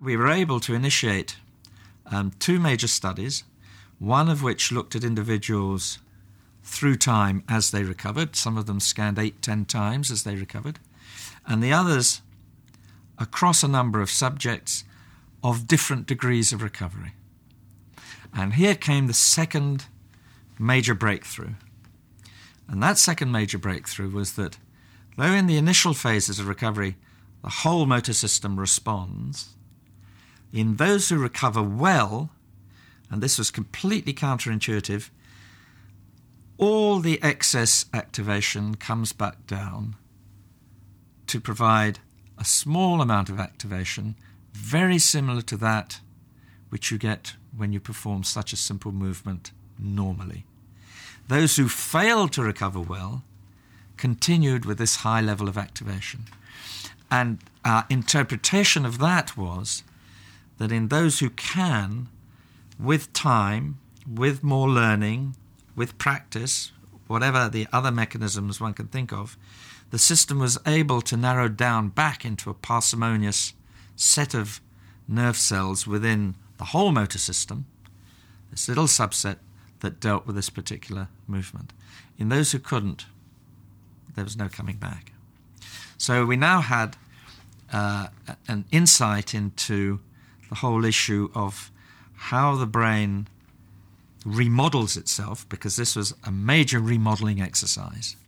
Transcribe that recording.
we were able to initiate two major studies, one of which looked at individuals through time as they recovered. Some of them scanned 8-10 times as they recovered, and the others across a number of subjects of different degrees of recovery. And here came the second major breakthrough. And that second major breakthrough was that though in the initial phases of recovery the whole motor system responds, in those who recover well, and this was completely counterintuitive, all the excess activation comes back down to provide a small amount of activation, very similar to that which you get when you perform such a simple movement normally. Those who failed to recover well continued with this high level of activation. And our interpretation of that was that in those who can, with time, with more learning, with practice, whatever the other mechanisms one can think of, the system was able to narrow down back into a parsimonious set of nerve cells within the whole motor system, this little subset that dealt with this particular movement. In those who couldn't, there was no coming back. So we now had an insight into the whole issue of how the brain remodels itself, because this was a major remodeling exercise.